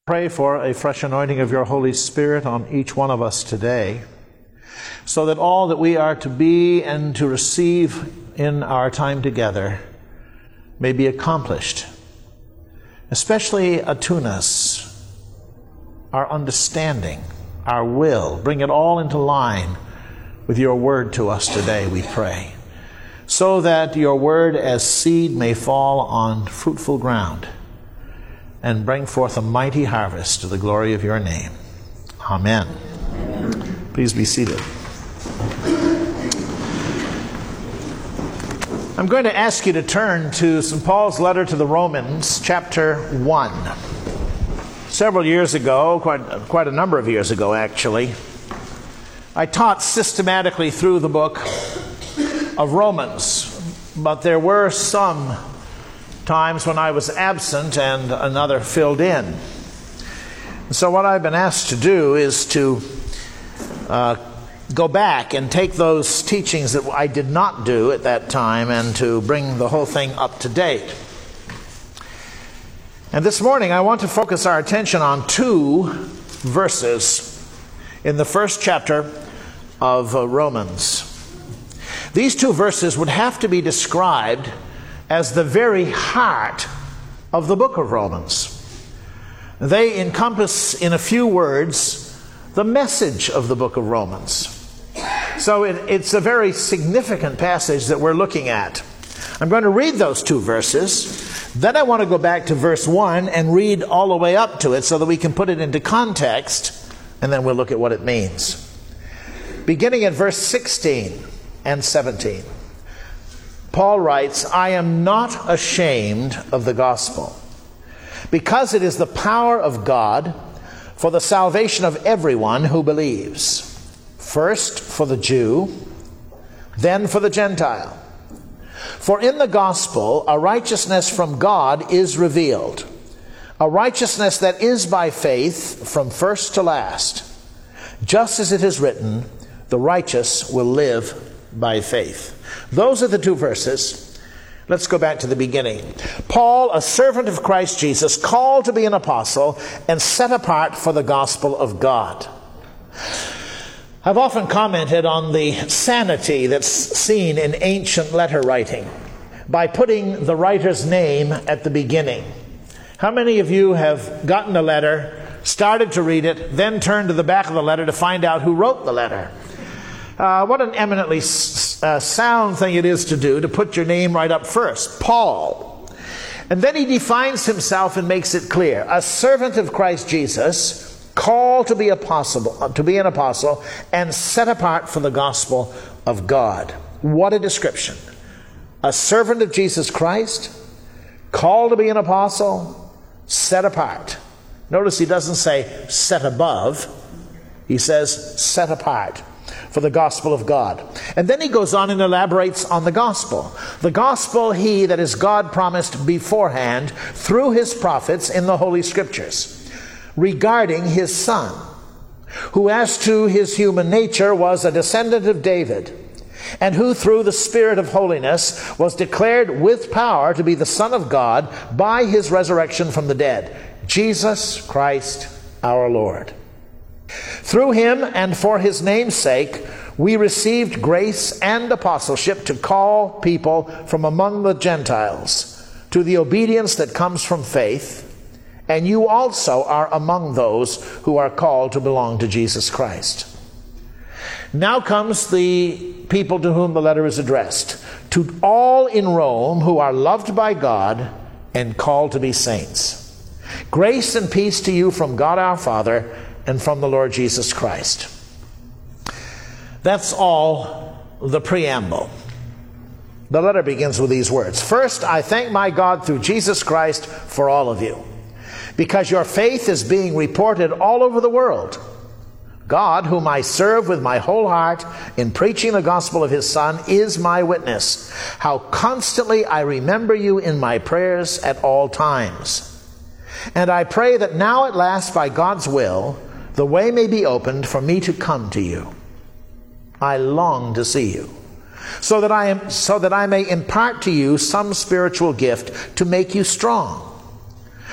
Pray for a fresh anointing of your Holy Spirit on each one of us today, so that all that we are to be and to receive in our time together may be accomplished. Especially attune us, our understanding, our will. Bring it all into line with your word to us today, we pray, so that your word as seed may fall on fruitful ground and bring forth a mighty harvest to the glory of your name. Amen. Please be seated. I'm going to ask you to turn to St. Paul's letter to the Romans, chapter 1. Several years ago, quite a number of years ago actually, I taught systematically through the book of Romans, but there were some times when I was absent and another filled in. And so what I've been asked to do is to go back and take those teachings that I did not do at that time and to bring the whole thing up to date. And this morning I want to focus our attention on two verses in the first chapter of Romans. These two verses would have to be described as the very heart of the book of Romans. They encompass, in a few words, the message of the book of Romans. So it's a very significant passage that we're looking at. I'm going to read those two verses. Then I want to go back to verse 1 and read all the way up to it so that we can put it into context, and then we'll look at what it means. Beginning at verse 16 and 17. Paul writes, "I am not ashamed of the gospel, because it is the power of God for the salvation of everyone who believes, first for the Jew, then for the Gentile. For in the gospel a righteousness from God is revealed, a righteousness that is by faith from first to last. Just as it is written, the righteous will live by faith." Those are the two verses. Let's go back to the beginning. Paul, a servant of Christ Jesus, called to be an apostle and set apart for the gospel of God. I've often commented on the sanity that's seen in ancient letter writing by putting the writer's name at the beginning. How many of you have gotten a letter, started to read it, then turned to the back of the letter to find out who wrote the letter? What an eminently sound thing it is to do, to put your name right up first, Paul. And then he defines himself and makes it clear. A servant of Christ Jesus, called to be an apostle, and set apart for the gospel of God. What a description. A servant of Jesus Christ, called to be an apostle, set apart. Notice he doesn't say set above. He says set apart for the gospel of God. And then he goes on and elaborates on the gospel. The gospel he, that is God, promised beforehand through his prophets in the Holy Scriptures regarding his Son, who as to his human nature was a descendant of David, and who through the Spirit of holiness was declared with power to be the Son of God by his resurrection from the dead, Jesus Christ our Lord. Through him and for his name's sake, we received grace and apostleship to call people from among the Gentiles to the obedience that comes from faith, and you also are among those who are called to belong to Jesus Christ. Now comes the people to whom the letter is addressed. To all in Rome who are loved by God and called to be saints. Grace and peace to you from God our Father and from the Lord Jesus Christ. That's all the preamble. The letter begins with these words. First, I thank my God through Jesus Christ for all of you, because your faith is being reported all over the world. God, whom I serve with my whole heart in preaching the gospel of his Son, is my witness, how constantly I remember you in my prayers at all times. And I pray that now at last, by God's will, the way may be opened for me to come to you. I long to see you, so that I may impart to you some spiritual gift to make you strong.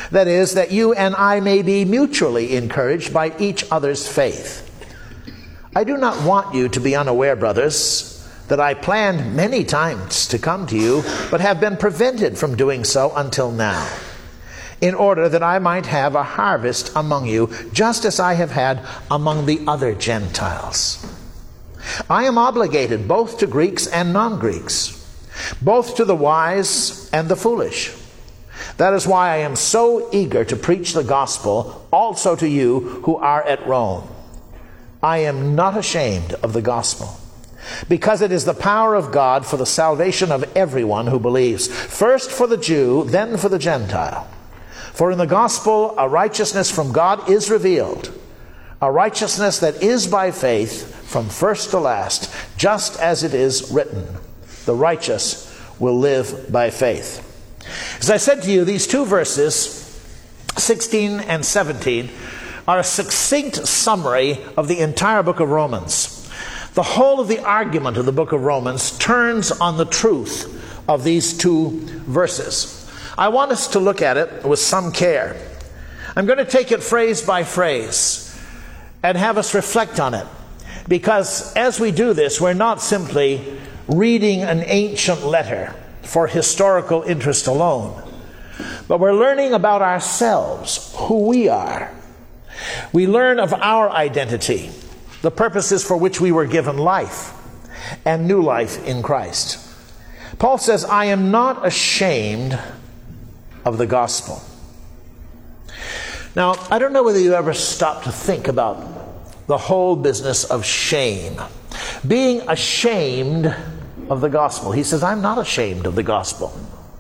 That is, that you and I may be mutually encouraged by each other's faith. I do not want you to be unaware, brothers, that I planned many times to come to you, but have been prevented from doing so until now, in order that I might have a harvest among you, just as I have had among the other Gentiles. I am obligated both to Greeks and non-Greeks, both to the wise and the foolish. That is why I am so eager to preach the gospel also to you who are at Rome. I am not ashamed of the gospel, because it is the power of God for the salvation of everyone who believes, first for the Jew, then for the Gentile. For in the gospel a righteousness from God is revealed, a righteousness that is by faith from first to last, just as it is written, the righteous will live by faith. As I said to you, these two verses, 16 and 17, are a succinct summary of the entire book of Romans. The whole of the argument of the book of Romans turns on the truth of these two verses. I want us to look at it with some care. I'm going to take it phrase by phrase and have us reflect on it, because as we do this, we're not simply reading an ancient letter for historical interest alone, but we're learning about ourselves, who we are. We learn of our identity, the purposes for which we were given life, and new life in Christ. Paul says, I am not ashamed of the gospel. Now, I don't know whether you ever stop to think about the whole business of shame. Being ashamed of the gospel. He says, I'm not ashamed of the gospel.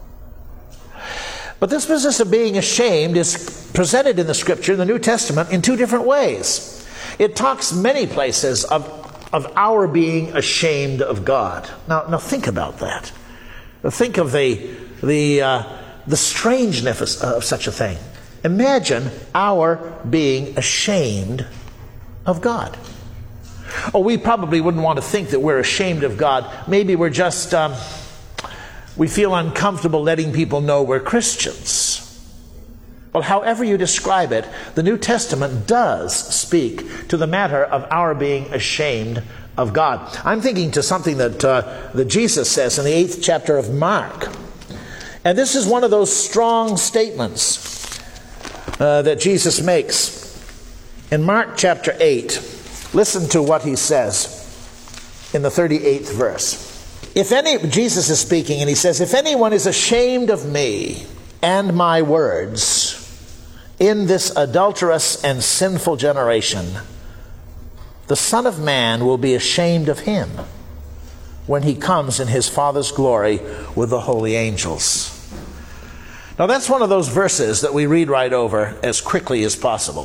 But this business of being ashamed is presented in the Scripture, in the New Testament, in two different ways. It talks many places of our being ashamed of God. Now think about that. Think of the strangeness of such a thing. Imagine our being ashamed of God. Oh, we probably wouldn't want to think that we're ashamed of God. Maybe we're just, we feel uncomfortable letting people know we're Christians. Well, however you describe it, the New Testament does speak to the matter of our being ashamed of God. I'm thinking to something that Jesus says in the 8th chapter of Mark. And this is one of those strong statements that Jesus makes. In Mark chapter 8, listen to what he says in the 38th verse. Jesus is speaking, and he says, if anyone is ashamed of me and my words in this adulterous and sinful generation, the Son of Man will be ashamed of him when he comes in his Father's glory with the holy angels. Now that's one of those verses that we read right over as quickly as possible.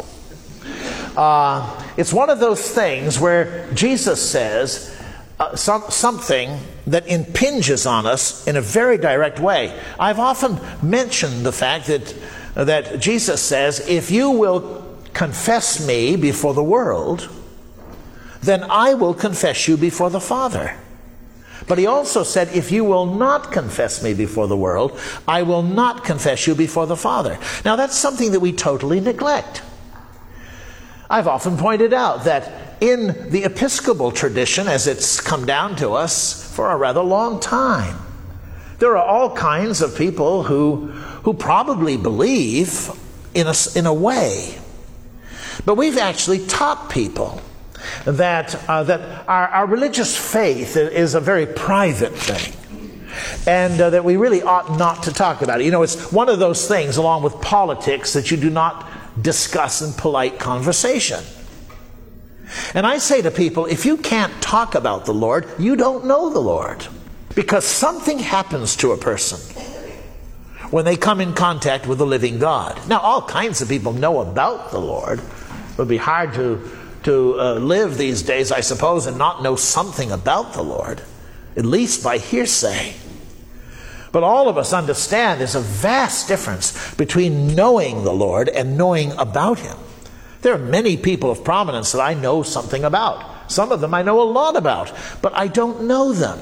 It's one of those things where Jesus says something that impinges on us in a very direct way. I've often mentioned the fact that Jesus says, if you will confess me before the world, then I will confess you before the Father. But he also said, if you will not confess me before the world, I will not confess you before the Father. Now that's something that we totally neglect. I've often pointed out that in the Episcopal tradition, as it's come down to us for a rather long time, there are all kinds of people who probably believe in a way. But we've actually taught people that our religious faith is a very private thing, and that we really ought not to talk about it. You know, it's one of those things, along with politics, that you do not discuss in polite conversation. And I say to people, if you can't talk about the Lord, you don't know the Lord. Because something happens to a person when they come in contact with the living God. Now, all kinds of people know about the Lord. It would be hard to live these days, I suppose, and not know something about the Lord, at least by hearsay. But all of us understand there's a vast difference between knowing the Lord and knowing about Him. There are many people of prominence that I know something about. Some of them I know a lot about, but I don't know them.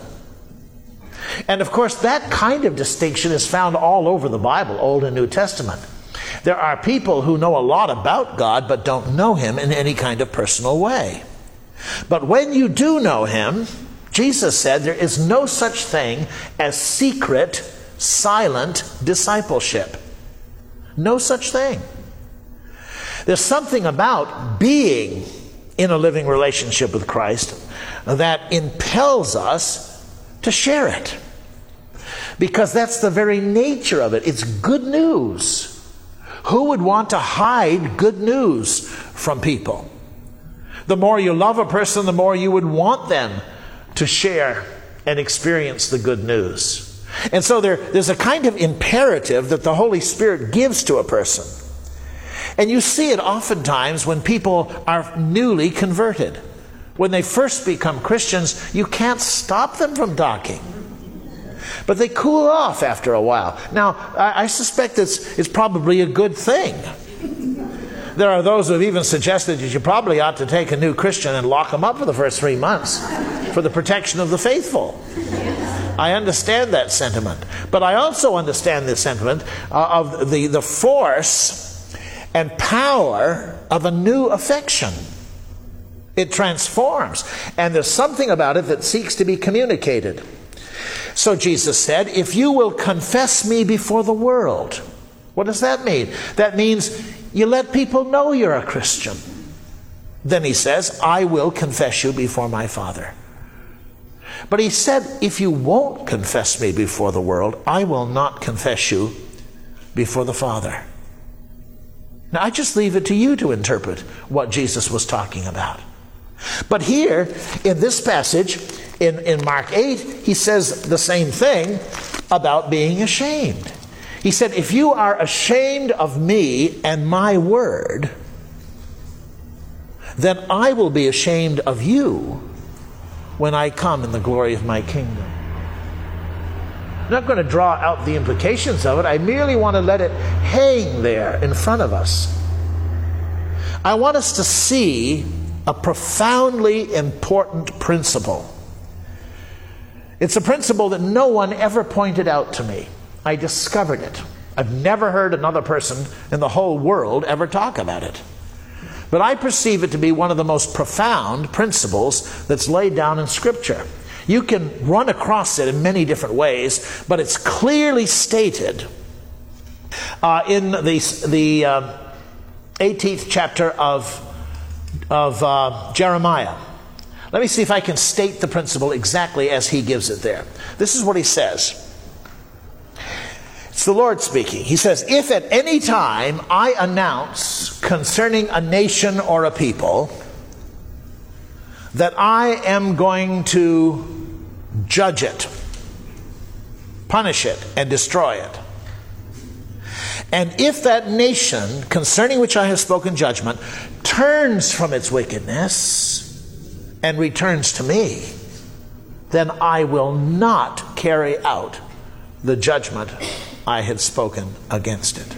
And of course, that kind of distinction is found all over the Bible, Old and New Testament. There are people who know a lot about God but don't know him in any kind of personal way. But when you do know him, Jesus said there is no such thing as secret, silent discipleship. No such thing. There's something about being in a living relationship with Christ that impels us to share it. Because that's the very nature of it. It's good news. Who would want to hide good news from people? The more you love a person, the more you would want them to share and experience the good news. And so there's a kind of imperative that the Holy Spirit gives to a person. And you see it oftentimes when people are newly converted. When they first become Christians, you can't stop them from talking. But they cool off after a while. Now, I suspect it's probably a good thing. There are those who have even suggested that you probably ought to take a new Christian and lock them up for the first 3 months for the protection of the faithful. I understand that sentiment. But I also understand the sentiment of the force and power of a new affection. It transforms. And there's something about it that seeks to be communicated. So Jesus said, if you will confess me before the world. What does that mean? That means you let people know you're a Christian. Then he says, I will confess you before my Father. But he said, if you won't confess me before the world, I will not confess you before the Father. Now, I just leave it to you to interpret what Jesus was talking about. But here, in this passage, in Mark 8, he says the same thing about being ashamed. He said, if you are ashamed of me and my word, then I will be ashamed of you when I come in the glory of my kingdom. I'm not going to draw out the implications of it. I merely want to let it hang there in front of us. I want us to see a profoundly important principle. It's a principle that no one ever pointed out to me. I discovered it. I've never heard another person in the whole world ever talk about it. But I perceive it to be one of the most profound principles that's laid down in Scripture. You can run across it in many different ways, but it's clearly stated in the 18th chapter of Jeremiah. Let me see if I can state the principle exactly as he gives it there. This is what he says. It's the Lord speaking. He says, if at any time I announce concerning a nation or a people that I am going to judge it, punish it, and destroy it, and if that nation concerning which I have spoken judgment turns from its wickedness and returns to me, then I will not carry out the judgment I had spoken against it.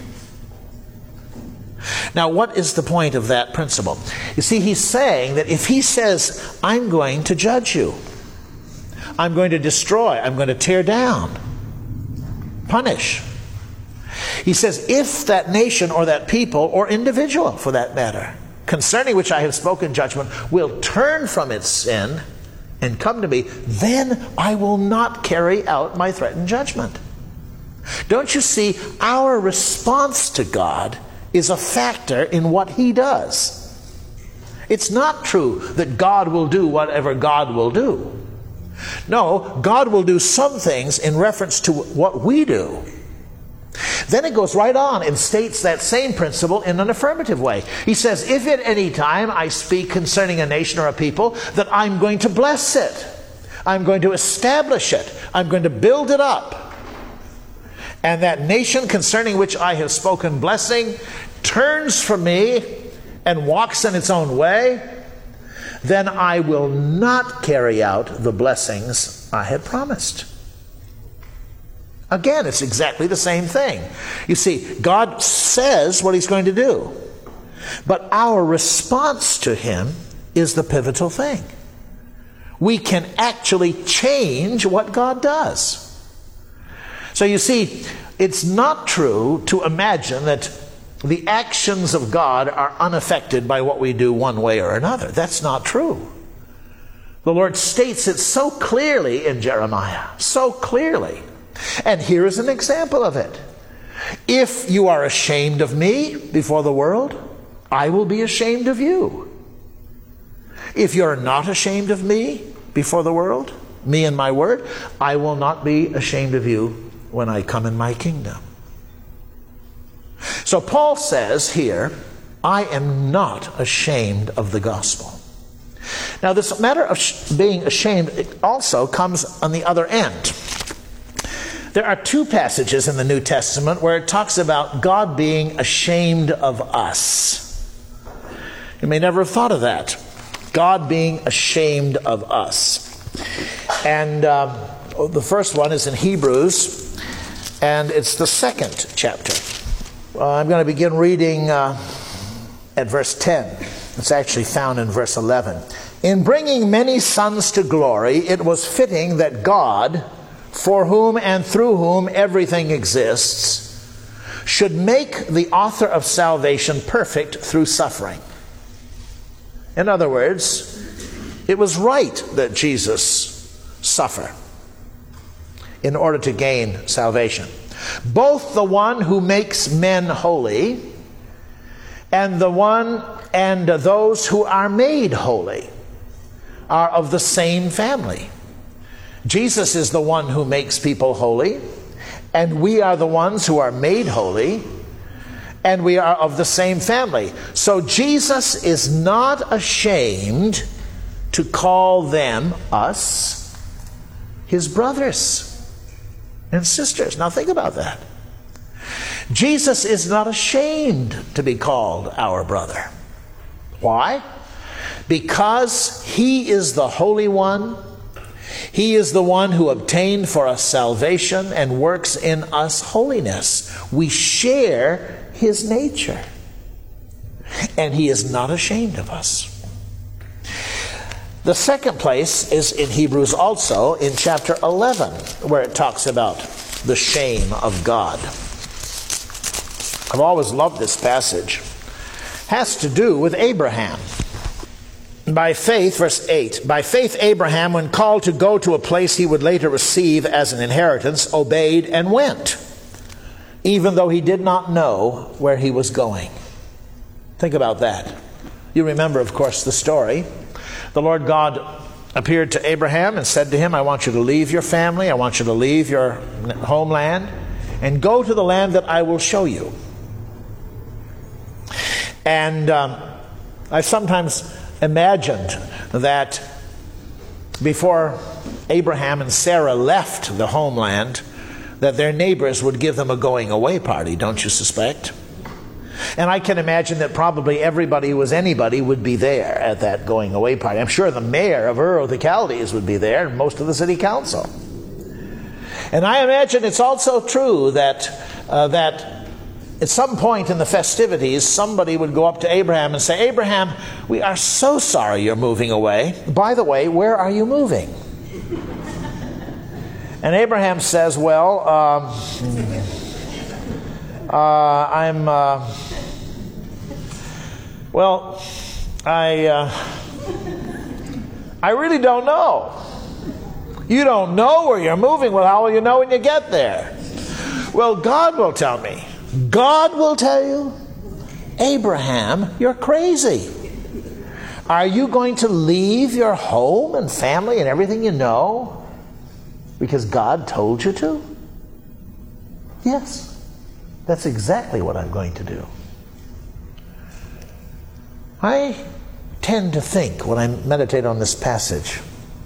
Now, what is the point of that principle? You see, he's saying that if he says, I'm going to judge you, I'm going to destroy, I'm going to tear down, punish. He says, if that nation or that people or individual, for that matter, concerning which I have spoken judgment, will turn from its sin and come to me, then I will not carry out my threatened judgment. Don't you see, our response to God is a factor in what he does. It's not true that God will do whatever God will do. No, God will do some things in reference to what we do. Then it goes right on and states that same principle in an affirmative way. He says, if at any time I speak concerning a nation or a people, that I'm going to bless it. I'm going to establish it. I'm going to build it up. And that nation concerning which I have spoken blessing turns from me and walks in its own way, then I will not carry out the blessings I had promised. Again, it's exactly the same thing. You see, God says what he's going to do, but our response to him is the pivotal thing. We can actually change what God does. So you see, it's not true to imagine that the actions of God are unaffected by what we do one way or another. That's not true. The Lord states it so clearly in Jeremiah, so clearly. And here is an example of it. If you are ashamed of me before the world, I will be ashamed of you. If you're not ashamed of me before the world, me and my word, I will not be ashamed of you when I come in my kingdom. So Paul says here, I am not ashamed of the gospel. Now this matter of being ashamed also comes on the other end. There are two passages in the New Testament where it talks about God being ashamed of us. You may never have thought of that. God being ashamed of us. And the first one is in Hebrews, and it's the 2nd chapter. I'm going to begin reading at verse 10. It's actually found in verse 11. In bringing many sons to glory, it was fitting that God, for whom and through whom everything exists, should make the author of salvation perfect through suffering. In other words, it was right that Jesus suffer in order to gain salvation. Both the one who makes men holy and those who are made holy are of the same family. Jesus is the one who makes people holy, and we are the ones who are made holy, and we are of the same family. So Jesus is not ashamed to call them, us, his brothers and sisters. Now think about that. Jesus is not ashamed to be called our brother. Why? Because he is the Holy One. He is the one who obtained for us salvation and works in us holiness. We share his nature. And he is not ashamed of us. The second place is in Hebrews also, in chapter 11, where it talks about the shame of God. I've always loved this passage. It has to do with Abraham. By faith, verse 8, by faith Abraham, when called to go to a place he would later receive as an inheritance, obeyed and went, even though he did not know where he was going. Think about that. You remember, of course, the story. The Lord God appeared to Abraham and said to him, I want you to leave your family, I want you to leave your homeland, and go to the land that I will show you. And I sometimes imagined that before Abraham and Sarah left the homeland, that their neighbors would give them a going away party, don't you suspect? And I can imagine that probably everybody who was anybody would be there at that going away party. I'm sure the mayor of Ur of the Chaldees would be there, and most of the city council. And I imagine it's also true that at some point in the festivities, somebody would go up to Abraham and say, Abraham, we are so sorry you're moving away. By the way, where are you moving? And Abraham says, well, I really don't know. You don't know where you're moving. Well, how will you know when you get there? Well, God will tell me. God will tell you. Abraham, you're crazy. Are you going to leave your home and family and everything you know because God told you to? Yes, that's exactly what I'm going to do. I tend to think, when I meditate on this passage,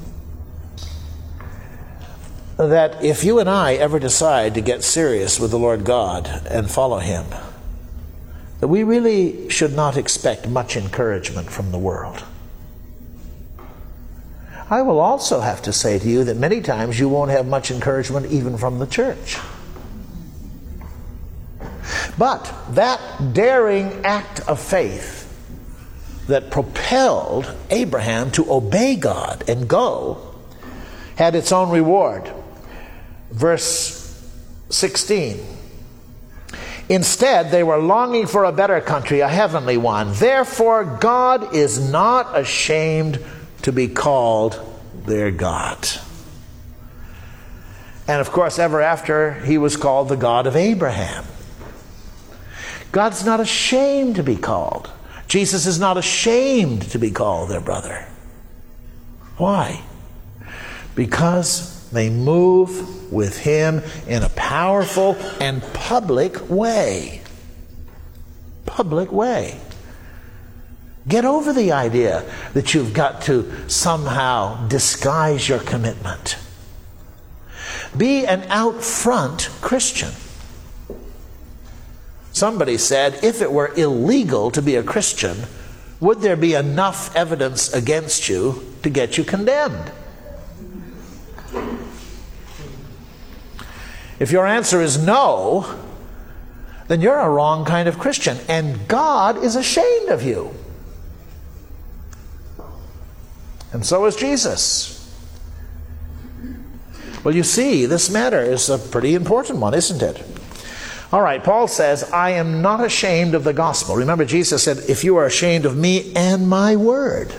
that if you and I ever decide to get serious with the Lord God and follow him, that we really should not expect much encouragement from the world. I will also have to say to you that many times you won't have much encouragement even from the church. But that daring act of faith that propelled Abraham to obey God and go had its own reward. Verse 16. Instead, they were longing for a better country, a heavenly one. Therefore, God is not ashamed to be called their God. And of course, ever after, he was called the God of Abraham. God's not ashamed to be called. Jesus is not ashamed to be called their brother. Why? Because they move with him in a powerful and public way. Public way. Get over the idea that you've got to somehow disguise your commitment. Be an out front Christian. Somebody said, if it were illegal to be a Christian, would there be enough evidence against you to get you condemned? If your answer is no, then you're a wrong kind of Christian, and God is ashamed of you. And so is Jesus. Well, you see, this matter is a pretty important one, isn't it? All right, Paul says, I am not ashamed of the gospel. Remember, Jesus said, if you are ashamed of me and my word,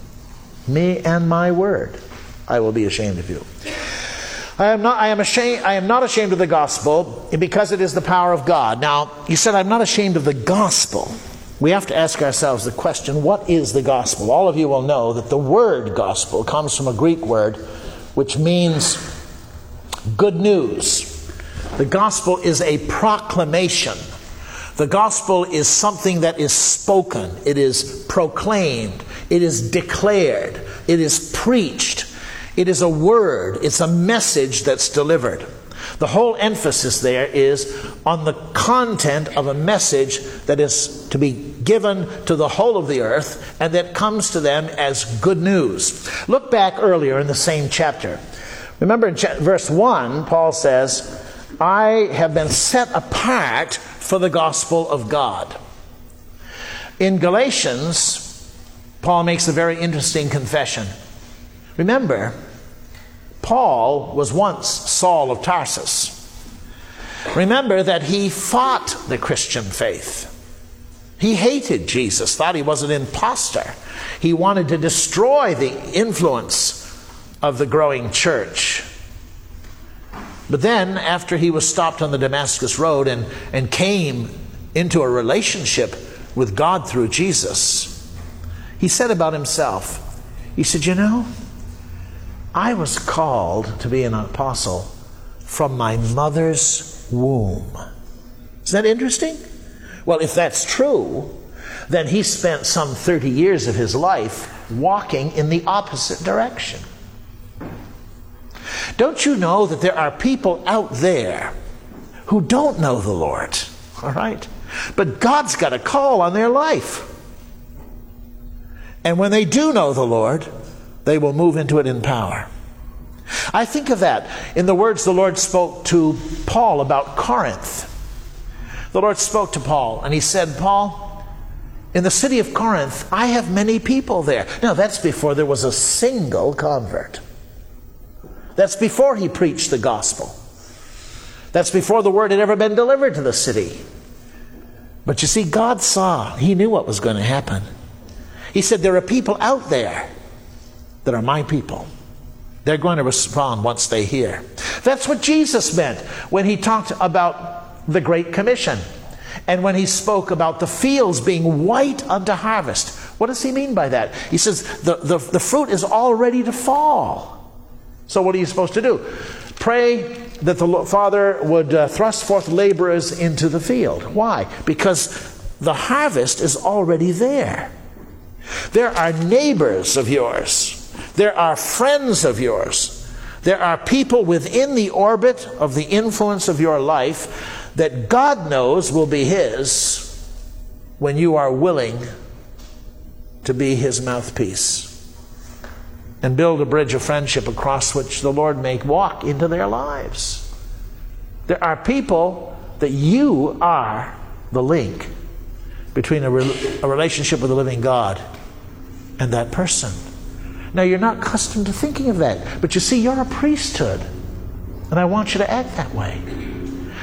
I will be ashamed of you. I am not ashamed of the gospel because it is the power of God. Now, you said, I'm not ashamed of the gospel. We have to ask ourselves the question, what is the gospel? All of you will know that the word gospel comes from a Greek word which means good news. The gospel is a proclamation. The gospel is something that is spoken. It is proclaimed. It is declared. It is preached. It is a word. It's a message that's delivered. The whole emphasis there is on the content of a message that is to be given to the whole of the earth and that comes to them as good news. Look back earlier in the same chapter. Remember in verse 1, Paul says, I have been set apart for the gospel of God. In Galatians, Paul makes a very interesting confession. Remember, Paul was once Saul of Tarsus. Remember that he fought the Christian faith. He hated Jesus, thought he was an imposter. He wanted to destroy the influence of the growing church. But then, after he was stopped on the Damascus Road and came into a relationship with God through Jesus, he said about himself, he said, you know, I was called to be an apostle from my mother's womb. Is that interesting? Well, if that's true, then he spent some 30 years of his life walking in the opposite direction. Don't you know that there are people out there who don't know the Lord? All right? But God's got a call on their life. And when they do know the Lord, they will move into it in power. I think of that in the words the Lord spoke to Paul about Corinth. The Lord spoke to Paul and he said, Paul, in the city of Corinth, I have many people there. Now, that's before there was a single convert. That's before he preached the gospel. That's before the word had ever been delivered to the city. But you see, God saw, he knew what was going to happen. He said, there are people out there that are my people. They're going to respond once they hear. That's what Jesus meant when he talked about the Great Commission. And when he spoke about the fields being white unto harvest. What does he mean by that? He says, the fruit is all ready to fall. So what are you supposed to do? Pray that the Father would thrust forth laborers into the field. Why? Because the harvest is already there. There are neighbors of yours. There are friends of yours. There are people within the orbit of the influence of your life that God knows will be His when you are willing to be His mouthpiece and build a bridge of friendship across which the Lord may walk into their lives. There are people that you are the link between a relationship with the living God and that person. Now, you're not accustomed to thinking of that, but you see, you're a priesthood, and I want you to act that way.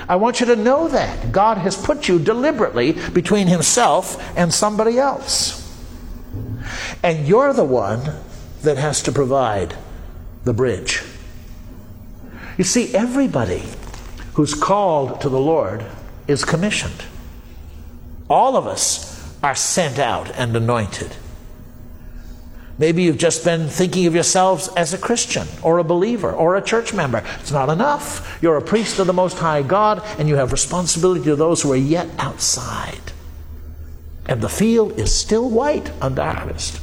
I want you to know that. God has put you deliberately between himself and somebody else. And you're the one that has to provide the bridge. You see, everybody who's called to the Lord is commissioned. All of us are sent out and anointed. Maybe you've just been thinking of yourselves as a Christian or a believer or a church member. It's not enough. You're a priest of the Most High God, and you have responsibility to those who are yet outside. And the field is still white unto harvest.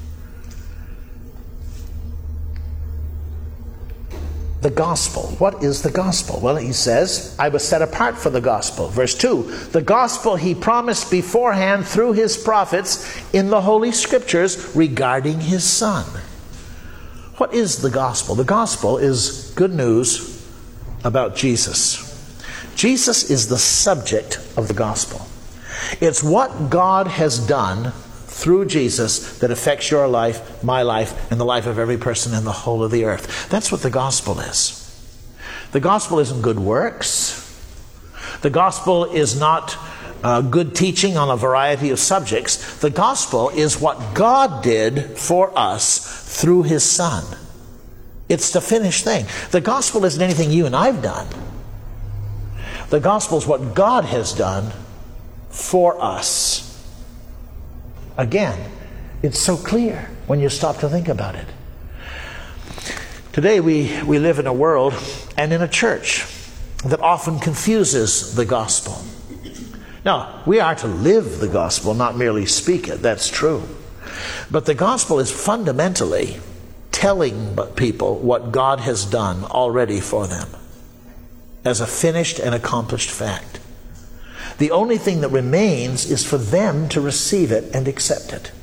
The gospel. What is the gospel? Well, he says, I was set apart for the gospel. Verse 2, the gospel he promised beforehand through his prophets in the Holy Scriptures regarding his Son. What is the gospel? The gospel is good news about Jesus. Jesus is the subject of the gospel. It's what God has done through Jesus that affects your life, my life, and the life of every person in the whole of the earth. That's what the gospel is. The gospel isn't good works. The gospel is not good teaching on a variety of subjects. The gospel is what God did for us through his Son. It's the finished thing. The gospel isn't anything you and I've done. The gospel is what God has done for us. Again, it's so clear when you stop to think about it. Today we live in a world and in a church that often confuses the gospel. Now, we are to live the gospel, not merely speak it. That's true. But the gospel is fundamentally telling people what God has done already for them as a finished and accomplished fact. The only thing that remains is for them to receive it and accept it.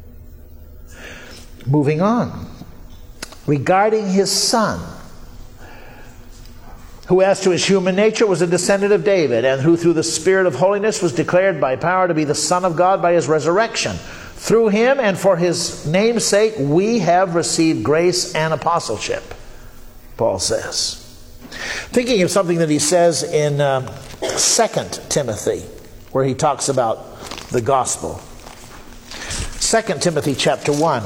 Moving on. Regarding his Son, who as to his human nature was a descendant of David, and who through the Spirit of holiness was declared by power to be the Son of God by his resurrection. Through him and for his name's sake we have received grace and apostleship, Paul says. Thinking of something that he says in 2 Timothy, where he talks about the gospel. 2 Timothy chapter 1.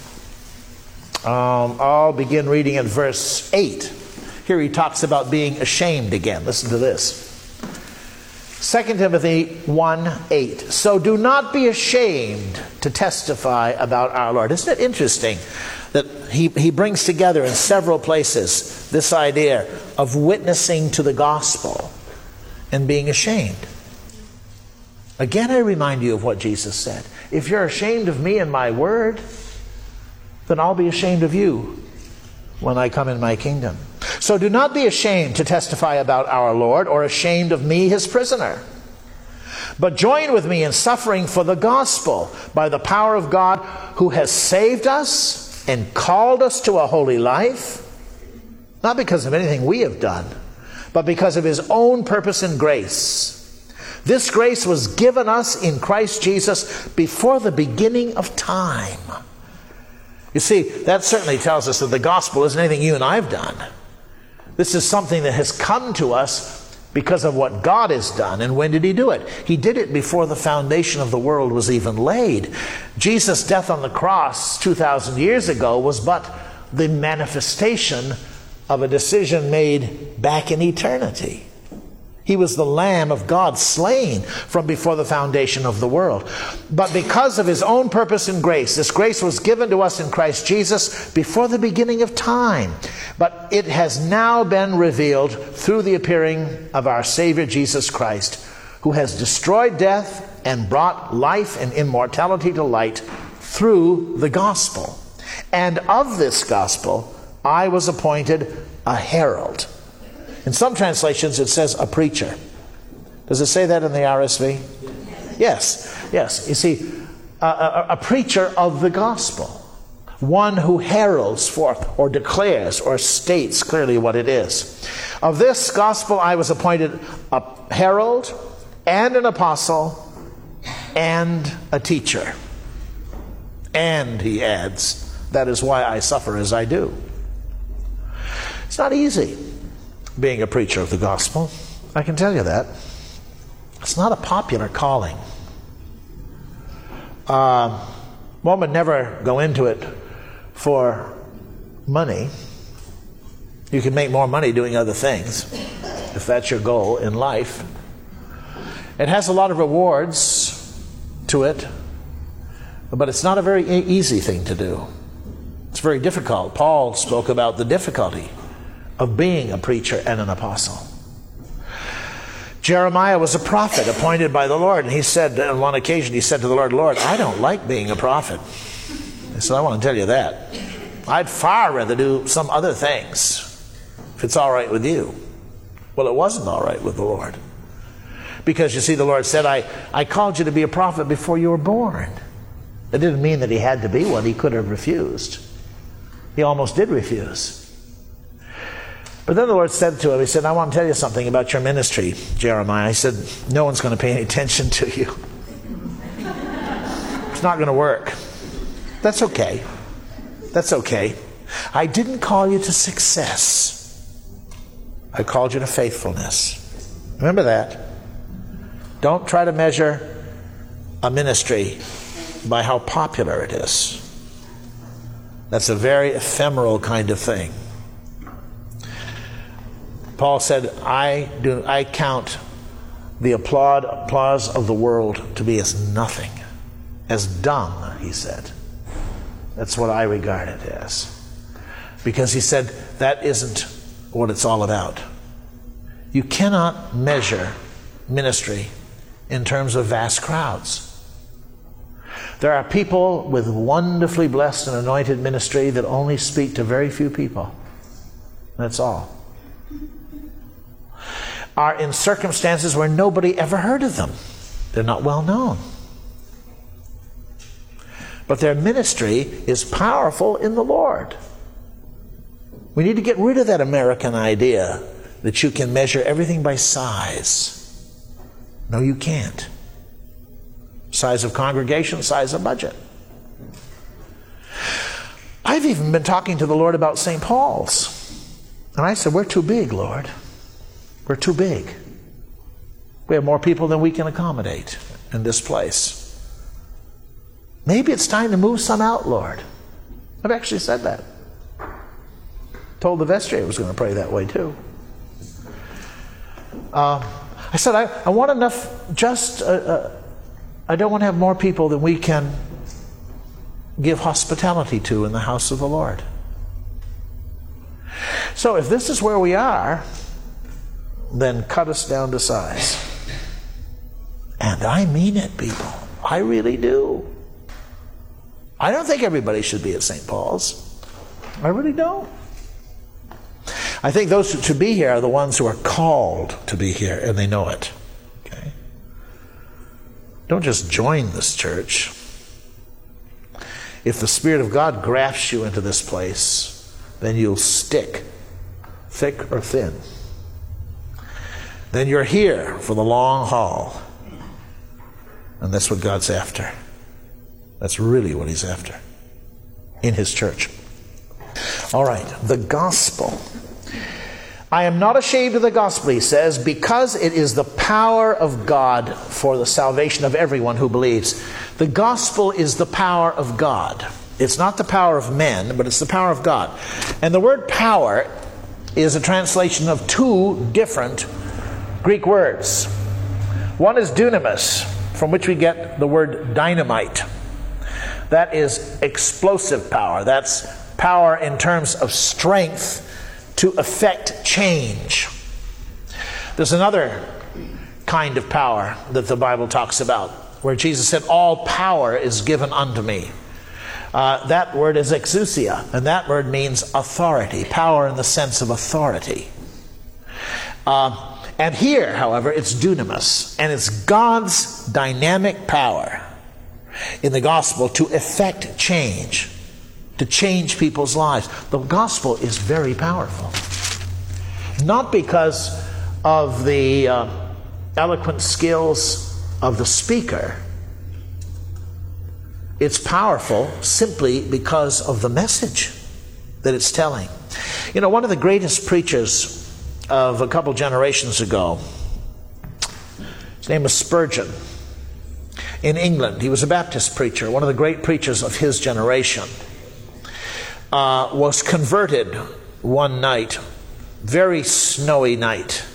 I'll begin reading at verse 8. Here he talks about being ashamed again. Listen to this. 2 Timothy 1:8. So do not be ashamed to testify about our Lord. Isn't it interesting that he brings together in several places this idea of witnessing to the gospel and being ashamed? Again, I remind you of what Jesus said. If you're ashamed of me and my word, then I'll be ashamed of you when I come in my kingdom. So do not be ashamed to testify about our Lord, or ashamed of me, his prisoner. But join with me in suffering for the gospel by the power of God, who has saved us and called us to a holy life, not because of anything we have done, but because of his own purpose and grace. This grace was given us in Christ Jesus before the beginning of time. You see, that certainly tells us that the gospel isn't anything you and I have done. This is something that has come to us because of what God has done. And when did he do it? He did it before the foundation of the world was even laid. Jesus' death on the cross 2,000 years ago was but the manifestation of a decision made back in eternity. He was the Lamb of God slain from before the foundation of the world. But because of his own purpose and grace, this grace was given to us in Christ Jesus before the beginning of time. But it has now been revealed through the appearing of our Savior Jesus Christ, who has destroyed death and brought life and immortality to light through the gospel. And of this gospel I was appointed a herald. In some translations it says a preacher. Does it say that in the RSV? Yes. You see, a preacher of the gospel. One who heralds forth or declares or states clearly what it is. Of this gospel I was appointed a herald and an apostle and a teacher. And, he adds, that is why I suffer as I do. It's not easy being a preacher of the gospel. I can tell you that. It's not a popular calling. One would never go into it for money. You can make more money doing other things, if that's your goal in life. It has a lot of rewards to it, but it's not a very easy thing to do. It's very difficult. Paul spoke about the difficulty of being a preacher and an apostle. Jeremiah was a prophet appointed by the Lord, and he said on one occasion, he said to the Lord, "Lord, I don't like being a prophet." He said, "I want to tell you that. I'd far rather do some other things, if it's all right with you." Well, it wasn't all right with the Lord. Because you see, the Lord said, I called you to be a prophet before you were born. It didn't mean that he had to be one. He could have refused. He almost did refuse. But then the Lord said to him, he said, "I want to tell you something about your ministry, Jeremiah." He said, "No one's going to pay any attention to you. It's not going to work." That's okay. That's okay. I didn't call you to success. I called you to faithfulness. Remember that. Don't try to measure a ministry by how popular it is. That's a very ephemeral kind of thing. Paul said, I count the applause of the world to be as nothing, as dung, he said. That's what I regard it as. Because he said, that isn't what it's all about. You cannot measure ministry in terms of vast crowds. There are people with wonderfully blessed and anointed ministry that only speak to very few people. That's all. Are in circumstances where nobody ever heard of them. They're not well known. But their ministry is powerful in the Lord. We need to get rid of that American idea that you can measure everything by size. No, you can't. Size of congregation, size of budget. I've even been talking to the Lord about St. Paul's. And I said, "We're too big, Lord. We're too big. We have more people than we can accommodate in this place. Maybe it's time to move some out, Lord." I've actually said that. Told the vestry I was going to pray that way too. I said, I want enough I don't want to have more people than we can give hospitality to in the house of the Lord. So if this is where we are, then cut us down to size. And I mean it, people. I really do. I don't think everybody should be at St. Paul's. I really don't. I think those who should be here are the ones who are called to be here, and they know it. Okay? Don't just join this church. If the Spirit of God grafts you into this place, then you'll stick, thick or thin. Then you're here for the long haul. And that's what God's after. That's really what he's after in his church. All right, the gospel. "I am not ashamed of the gospel," he says, "because it is the power of God for the salvation of everyone who believes." The gospel is the power of God. It's not the power of men, but it's the power of God. And the word power is a translation of two different Greek words. One is dunamis, from which we get the word dynamite. That is explosive power. That's power in terms of strength to effect change. There's another kind of power that the Bible talks about, where Jesus said, "All power is given unto me." That word is exousia, and that word means authority, power in the sense of authority. And here, however, it's dunamis, and it's God's dynamic power in the gospel to effect change, to change people's lives. The gospel is very powerful. Not because of the eloquent skills of the speaker. It's powerful simply because of the message that it's telling. You know, one of the greatest preachers of a couple generations ago His name was Spurgeon. In England, he was a Baptist preacher, one of the great preachers of his generation. Was converted one night, very snowy night,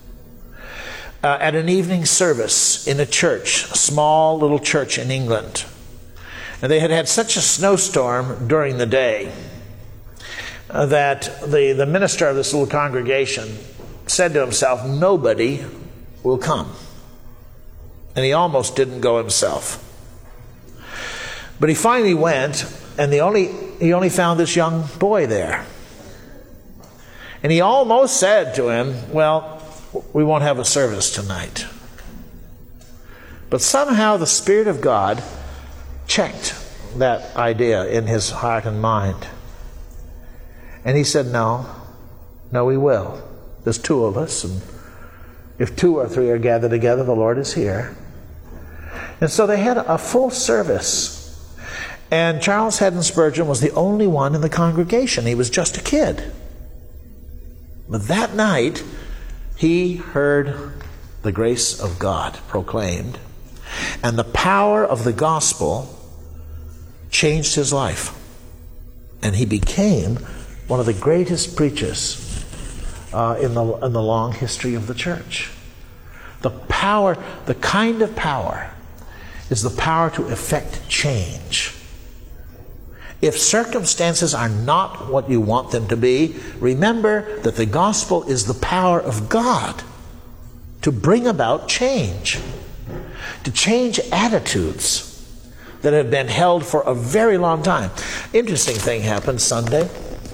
at an evening service in a church, a small little church in England. And they had had such a snowstorm during the day that the minister of this little congregation said to himself, nobody will come. And he almost didn't go himself. But he finally went, and he only found this young boy there. And he almost said to him, well, we won't have a service tonight. But somehow the Spirit of God checked that idea in his heart and mind. And he said, no, we will. There's two of us, and if two or three are gathered together, the Lord is here. And so they had a full service. And Charles Haddon Spurgeon was the only one in the congregation. He was just a kid. But that night, he heard the grace of God proclaimed, and the power of the gospel changed his life. And he became one of the greatest preachers in the long history of the church. The power, the kind of power, is the power to effect change. If circumstances are not what you want them to be, remember that the gospel is the power of God to bring about change, to change attitudes that have been held for a very long time. Interesting thing happened Sunday.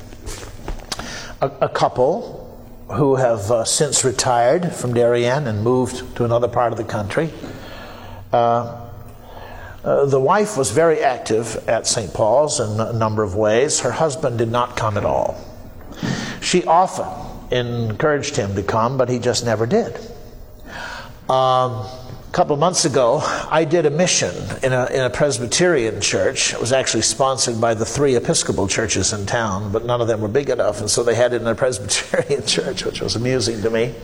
A couple who have since retired from Darien and moved to another part of the country. The wife was very active at St. Paul's in a number of ways. Her husband did not come at all. She often encouraged him to come, but he just never did. A couple of months ago, I did a mission in a Presbyterian church. It was actually sponsored by the 3 Episcopal churches in town, but none of them were big enough, and so they had it in a Presbyterian church, which was amusing to me.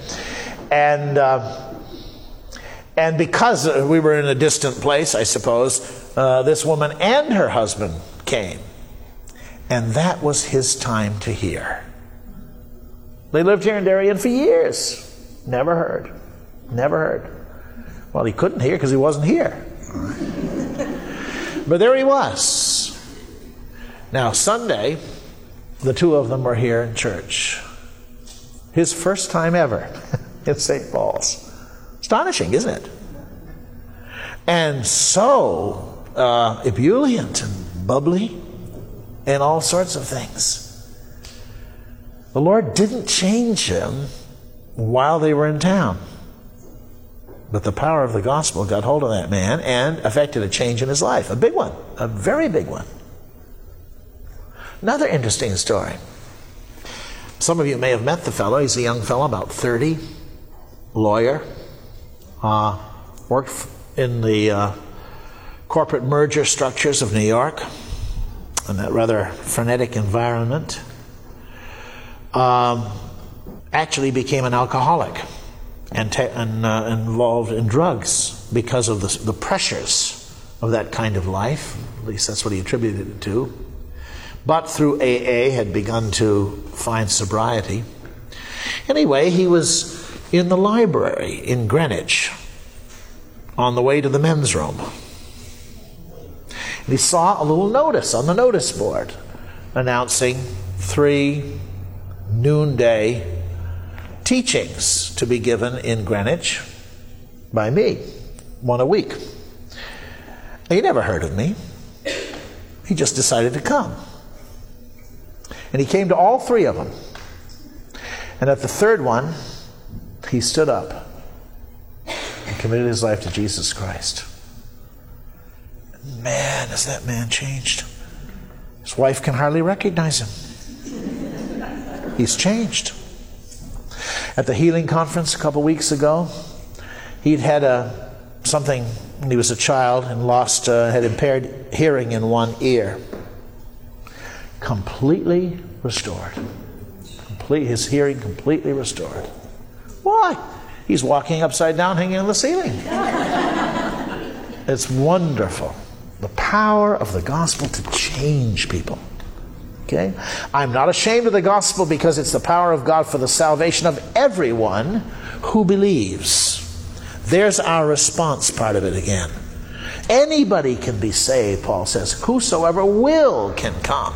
And because we were in a distant place, I suppose, this woman and her husband came. And that was his time to hear. They lived here in Darien for years. Never heard. Well, he couldn't hear because he wasn't here. But there he was. Now, Sunday, the two of them were here in church. His first time ever in St. Paul's. Astonishing, isn't it? And so ebullient and bubbly and all sorts of things. The Lord didn't change him while they were in town. But the power of the gospel got hold of that man and affected a change in his life. A big one. A very big one. Another interesting story. Some of you may have met the fellow. He's a young fellow, about 30, lawyer. Worked in the corporate merger structures of New York in that rather frenetic environment. Actually became an alcoholic and involved in drugs because of the pressures of that kind of life. At least that's what he attributed it to. But through AA had begun to find sobriety. Anyway, he was in the library in Greenwich on the way to the men's room. And he saw a little notice on the notice board announcing 3 noonday teachings to be given in Greenwich by me, 1 a week. He never heard of me. He just decided to come. And he came to all 3 of them. And at the 3rd one, he stood up and committed his life to Jesus Christ. Man, has that man changed. His wife can hardly recognize him. He's changed. At the healing conference a couple weeks ago, he'd had something when he was a child and had impaired hearing in one ear. Completely restored. His hearing completely restored. Why? He's walking upside down, hanging on the ceiling. It's wonderful. The power of the gospel to change people. Okay? I'm not ashamed of the gospel because it's the power of God for the salvation of everyone who believes. There's our response part of it again. Anybody can be saved, Paul says. Whosoever will can come.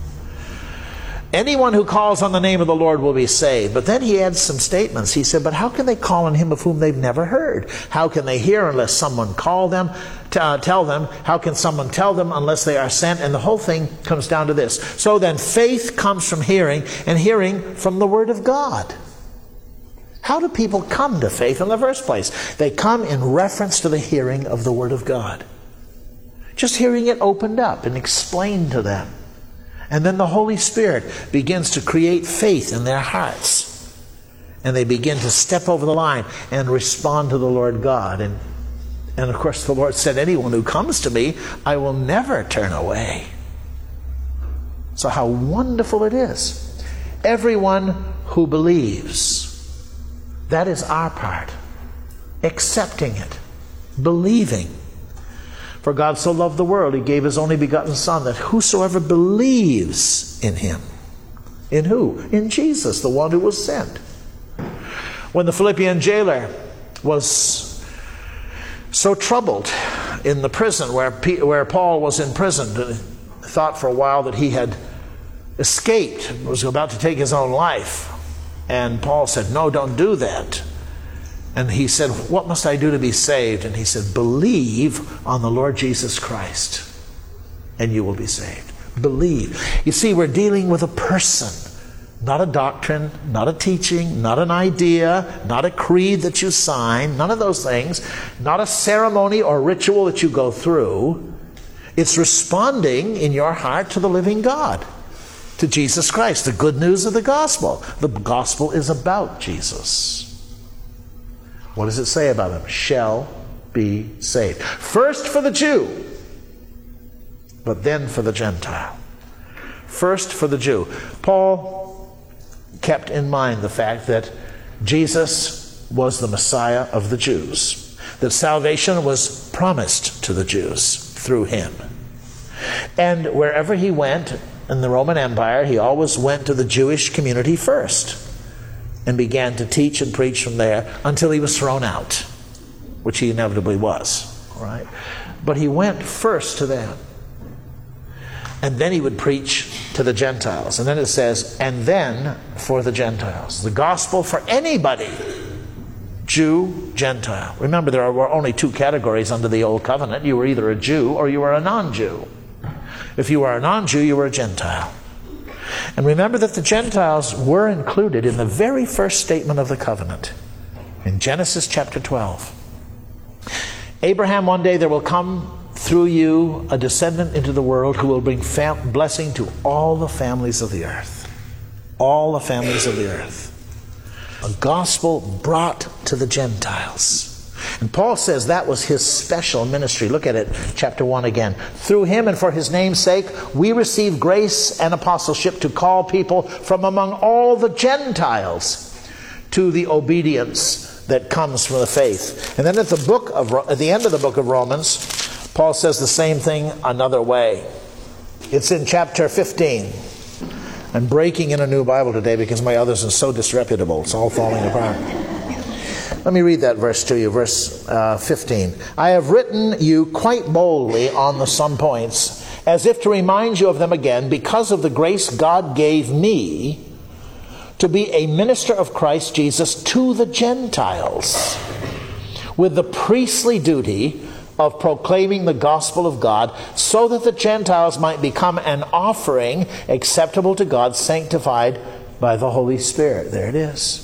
Anyone who calls on the name of the Lord will be saved. But then he adds some statements. He said, but how can they call on him of whom they've never heard? How can they hear unless someone tell them? How can someone tell them unless they are sent? And the whole thing comes down to this. So then faith comes from hearing, and hearing from the Word of God. How do people come to faith in the first place? They come in reference to the hearing of the Word of God. Just hearing it opened up and explained to them. And then the Holy Spirit begins to create faith in their hearts. And they begin to step over the line and respond to the Lord God. And of course the Lord said, anyone who comes to me, I will never turn away. So how wonderful it is. Everyone who believes. That is our part. Accepting it. Believing. For God so loved the world, He gave His only begotten Son, that whosoever believes in Him. In who? In Jesus, the one who was sent. When the Philippian jailer was so troubled in the prison where Paul was imprisoned, thought for a while that he had escaped, was about to take his own life. And Paul said, no, don't do that. And he said, what must I do to be saved? And he said, believe on the Lord Jesus Christ, and you will be saved. Believe. You see, we're dealing with a person, not a doctrine, not a teaching, not an idea, not a creed that you sign, none of those things, not a ceremony or ritual that you go through. It's responding in your heart to the living God, to Jesus Christ, the good news of the gospel. The gospel is about Jesus. What does it say about him? Shall be saved. First for the Jew, but then for the Gentile. First for the Jew. Paul kept in mind the fact that Jesus was the Messiah of the Jews, that salvation was promised to the Jews through him. And wherever he went in the Roman Empire, he always went to the Jewish community first and began to teach and preach from there until he was thrown out, which he inevitably was. All right? But he went first to them. And then he would preach to the Gentiles. And then it says, and then for the Gentiles. The gospel for anybody. Jew, Gentile. Remember, there were only two categories under the Old Covenant. You were either a Jew or you were a non-Jew. If you were a non-Jew, you were a Gentile. And remember that the Gentiles were included in the very first statement of the covenant. In Genesis chapter 12. Abraham, one day there will come through you a descendant into the world who will bring blessing to all the families of the earth. All the families of the earth. A gospel brought to the Gentiles. And Paul says that was his special ministry. Look at it, chapter 1 again. Through him and for his name's sake, we receive grace and apostleship to call people from among all the Gentiles to the obedience that comes from the faith. And then at the end of the book of Romans, Paul says the same thing another way. It's in chapter 15. I'm breaking in a new Bible today because my others are so disreputable. It's all falling apart. Let me read that verse to you, verse 15. I have written you quite boldly on some points, as if to remind you of them again, because of the grace God gave me to be a minister of Christ Jesus to the Gentiles, with the priestly duty of proclaiming the gospel of God, so that the Gentiles might become an offering acceptable to God, sanctified by the Holy Spirit. There it is.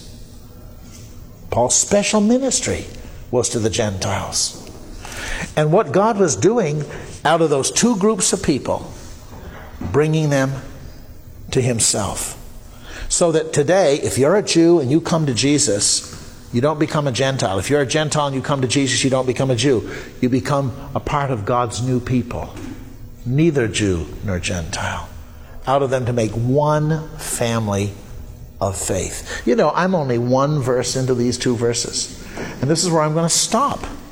Paul's special ministry was to the Gentiles. And what God was doing out of those two groups of people, bringing them to himself. So that today, if you're a Jew and you come to Jesus, you don't become a Gentile. If you're a Gentile and you come to Jesus, you don't become a Jew. You become a part of God's new people. Neither Jew nor Gentile. Out of them to make one family of faith. You know, I'm only one verse into these two verses. And this is where I'm going to stop.